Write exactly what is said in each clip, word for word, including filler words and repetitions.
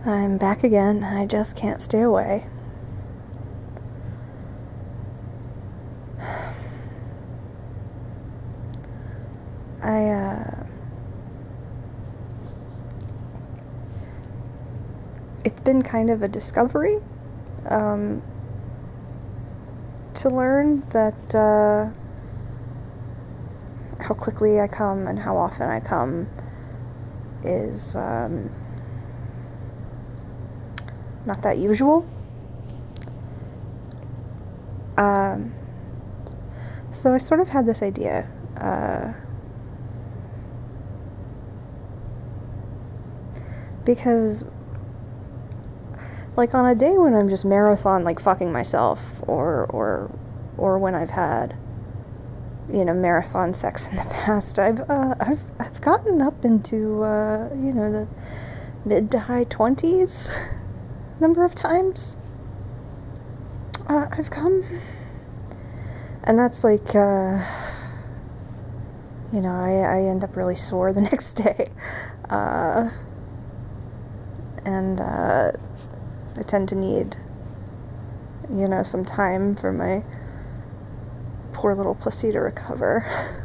I'm back again. I just can't stay away. I, uh... It's been kind of a discovery, um... to learn that, uh... how quickly I come and how often I come is, um... not that usual. Um, so I sort of had this idea, uh, because, like, on a day when I'm just marathon, like, fucking myself, or, or, or when I've had, you know, marathon sex in the past, I've, uh, I've, I've gotten up into, uh, you know, the mid to high twenties number of times uh, I've come, and that's like, uh, you know, I, I end up really sore the next day, uh, and, uh, I tend to need, you know, some time for my poor little pussy to recover,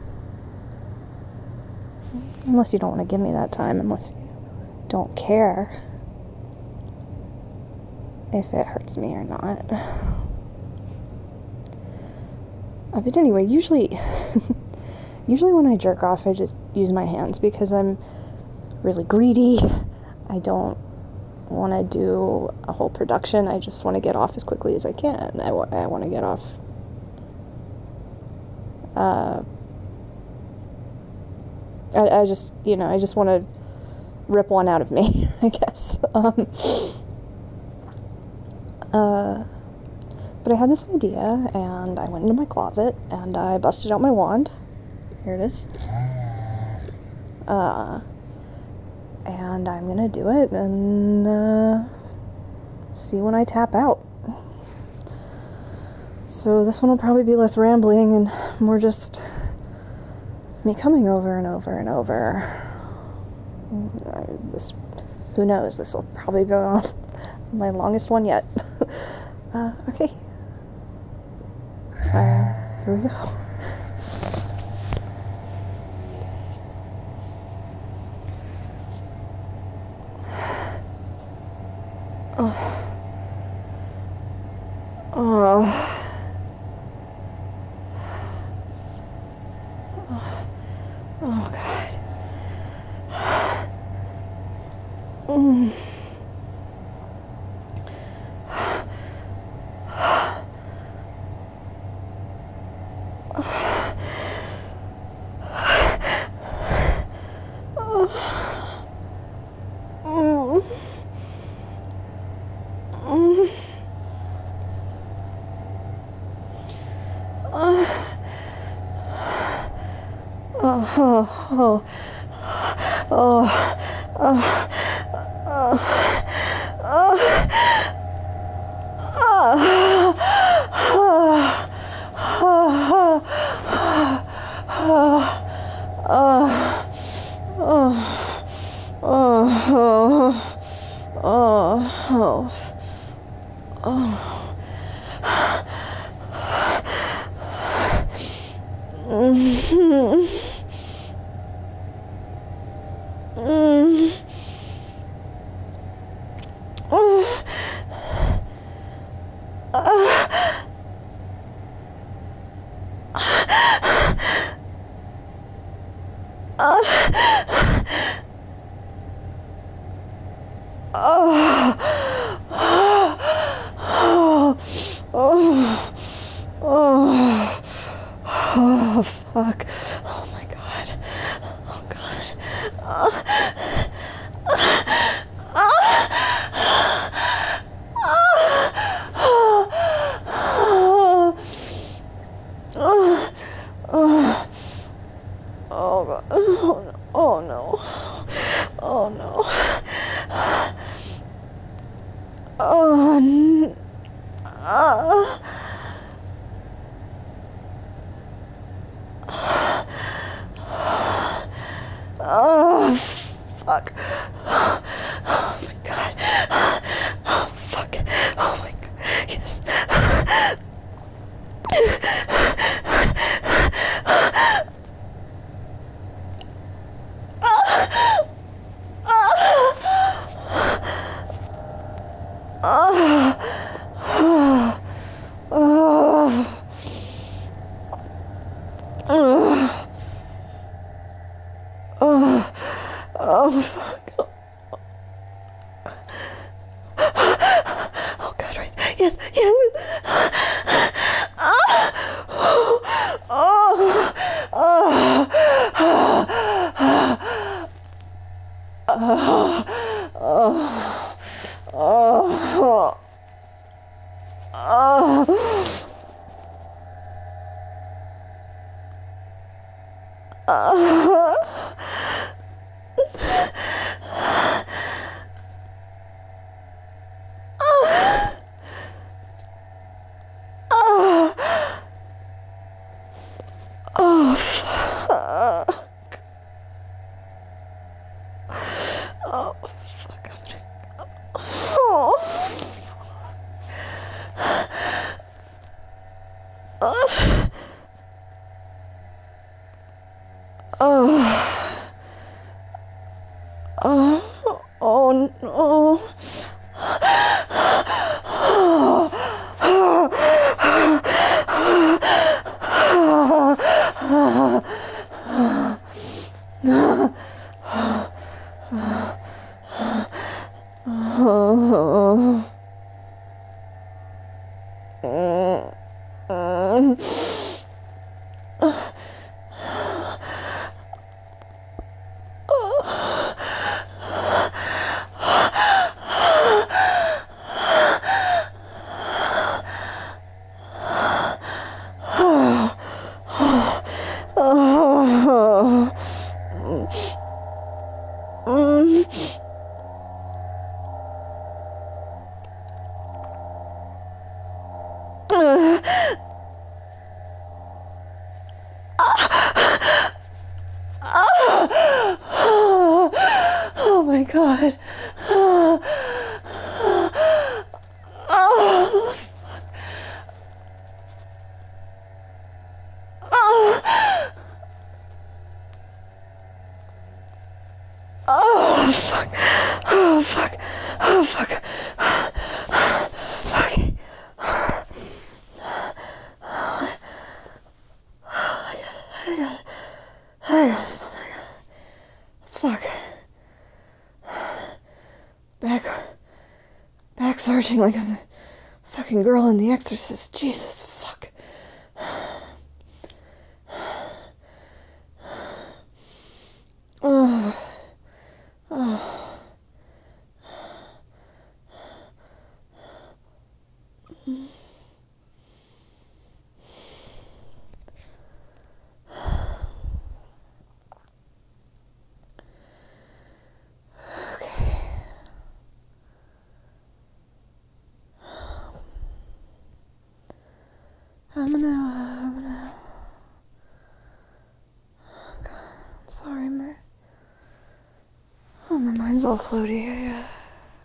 unless you don't want to give me that time, unless you don't care if it hurts me or not. Uh, but anyway, usually, usually when I jerk off, I just use my hands because I'm really greedy. I don't want to do a whole production. I just want to get off as quickly as I can. I, w- I want to get off, uh, I, I just, you know, I just want to rip one out of me, I guess. Um, Uh, but I had this idea, and I went into my closet, and I busted out my wand. Here it is. Uh, and I'm gonna do it, and, uh, see when I tap out. So this one will probably be less rambling, and more just me coming over and over and over. Uh, this, who knows, this will probably go on my longest one yet. uh, okay. Uh, here we go. Oh. Oh. Oh, oh God. Mm. Oh, oh, oh, oh, fuck. Oh my God. Oh God. Oh. Oh God. Oh no. Oh no. Oh no. Oh n- uh. Oh fuck. Oh my God. Yes, yes. Ah! Oh! Oh! Oh! Oh! Oh! Oh! Oh! Oh, fuck. Oh, fuck. I'm gonna... Oh. Oh. Oh. Oh. Oh, no. Oh my god. Oh. Oh. Oh fuck. Oh fuck. Oh fuck. Fuck. I got it. I got it. I got it. Stop. I got it. Fuck. Back. Back searching like I'm the fucking girl in The Exorcist. Jesus fuck. Oh. Oh. I'm gonna, uh, I'm gonna, oh God, I'm sorry, my, oh, my mind's all floaty. I, uh,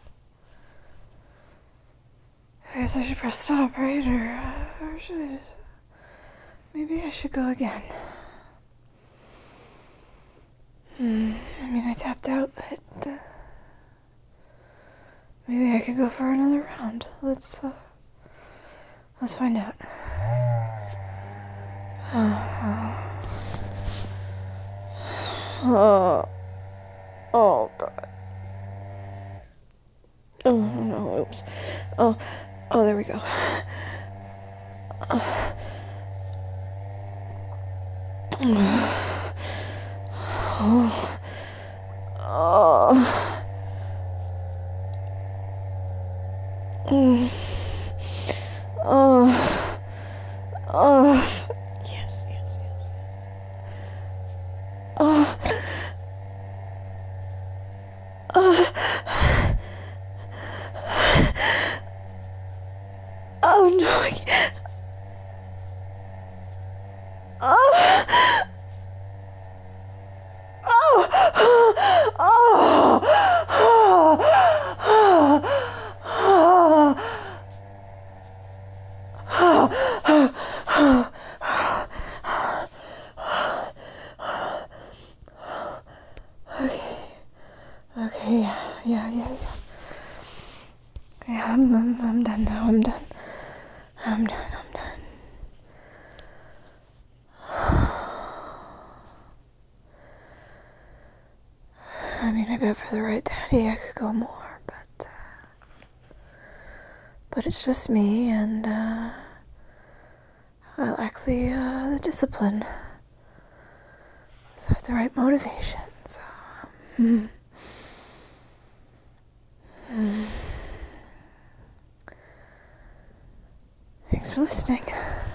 I guess I should press stop, right, or, uh, or should I just, maybe I should go again. Hmm, I mean, I tapped out, but, uh, maybe I could go for another round. Let's, uh, let's find out. Oh, oh God. Oh no, oops. Oh, oh, there we go. Oh, oh, oh. Mm. Oh, oh. Yes, yes, yes. Oh. Oh. Oh no, I can't. Oh. Oh. Oh. Oh. Oh. Oh. yeah, yeah, yeah. Yeah, I'm, I'm, I'm done now. I'm done. I'm done. I'm done. I mean, I bet for the right daddy I could go more, but uh, but it's just me, and uh, I lack the uh, the discipline. So I have the right motivation. So. Um, mm. Thanks for listening.